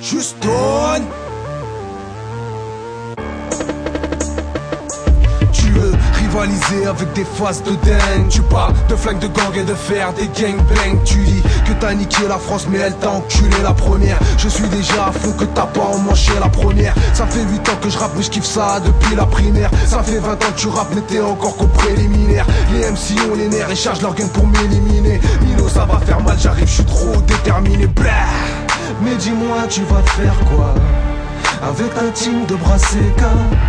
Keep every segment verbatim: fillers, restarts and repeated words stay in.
Houston. Tu veux rivaliser avec des faces de dingue. Tu parles de flingues de gang et de faire des gangbangs. Tu dis que t'as niqué la France mais elle t'a enculé la première. Je suis déjà à fond que t'as pas emmanché la première. Ça fait huit ans que je rappe mais je kiffe ça depuis la primaire. Ça fait vingt ans que tu rappes mais t'es encore qu'au préliminaire. Les M C ont les nerfs et chargent leur gun pour m'éliminer. Nino ça va faire mal, j'arrive, je suis trop déterminé. Blah. Mais dis-moi tu vas faire quoi avec ta team de Brasseka?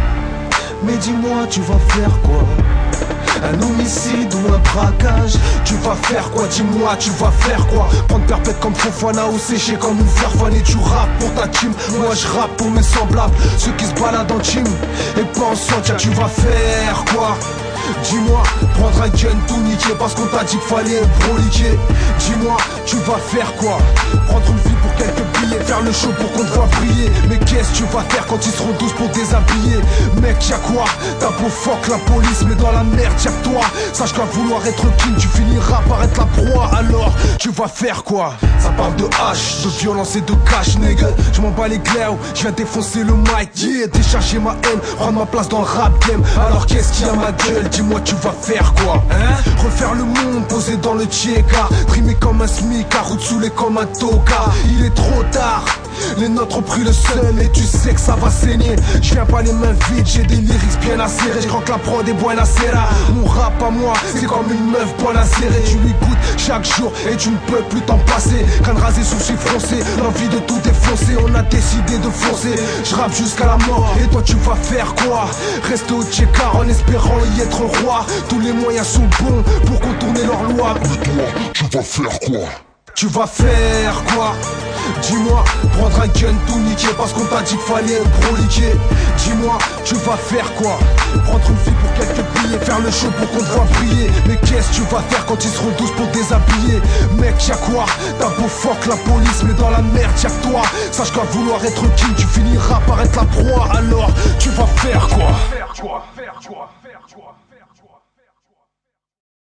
Mais dis-moi tu vas faire quoi? Un homicide ou un braquage? Tu vas faire quoi? Dis-moi tu vas faire quoi? Prendre perpète comme Fofana ou sécher comme une fleur fanée. Tu rappes pour ta team, moi je rappe pour mes semblables. Ceux qui se baladent en team et pas en soutien. Tu vas faire quoi? Dis-moi, prendre un gun tout niquer parce qu'on t'a dit qu'il fallait broliquer. Dis-moi, tu vas faire quoi? Prendre une fille pour quelques billets, faire le show pour qu'on te voit briller. Mais qu'est-ce que tu vas faire quand ils seront douze pour déshabiller? Mec, y'a quoi? T'as beau fuck la police, mais dans la merde y'a que toi. Sache qu'à vouloir être king, tu finiras par être la proie. Alors, tu vas faire quoi? Ça parle de hache, de violence et de cash, nigga. Je m'en bats les glaires, je viens défoncer le mic, yeah. Décharger ma haine, prendre ma place dans le rap game. Alors qu'est-ce qu'il y a ma gueule? Dis-moi tu vas faire quoi? Hein? Refaire le monde, posé dans le tcheka. Trimé comme un smic, à route saoulé comme un toka. Il est trop tard, les nôtres ont pris le seum et tu sais que ça va saigner. Je viens pas les mains vides, j'ai des lyrics bien acérés. Je crois que la prod est buena cera. Mon rap à moi, c'est comme une meuf bonne à serrer. Tu lui goûtes chaque jour et tu ne peux plus t'en passer. Crâne rasé, sourcils froncés, l'envie de tout défoncer. On a décidé de foncer, je rappe jusqu'à la mort. Et toi tu vas faire quoi? Rester au tcheka en espérant y être roi. Tous les moyens sont bons pour contourner leur loi. Mais toi, tu vas faire quoi? Tu vas faire quoi? Dis-moi, prendre un gun tout niquer parce qu'on t'a dit qu'il fallait broliquer. Dis-moi, tu vas faire quoi? Prendre une fille pour quelques billets, faire le show pour qu'on te voit briller. Mais qu'est-ce que tu vas faire quand ils seront douze pour déshabiller? Mec, y'a quoi? T'as beau fuck la police, mais dans la merde y'a que toi. Sache qu'à vouloir être king, tu finiras par être la proie. Alors, tu vas faire quoi?